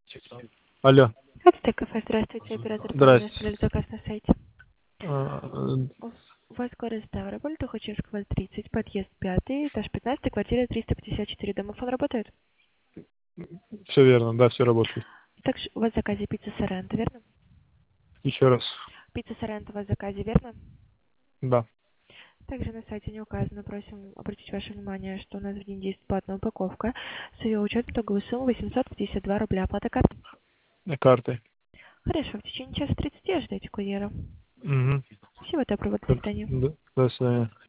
Алло. Ацтек кафе, здравствуйте, оператор Полина, Здрасте. оставляли заказ на сайте. А, У вас город Ставрополь, Тухачевского, 30, подъезд 5, этаж 15, квартира 354. Домофон работает? Все верно, да, все работает. Также у вас в заказе пицца Соренто, верно? Еще раз. Пицца Соренто у вас в заказе, верно? Да. Также на сайте не указано, просим обратить ваше внимание, что у нас в день действует платная упаковка. С ее учетом итоговой суммы 852 рубля. Оплата карты. Картой. Хорошо, в течение часа 30 ожидайте курьера. Угу. Всего доброго, до свидания. До свидания.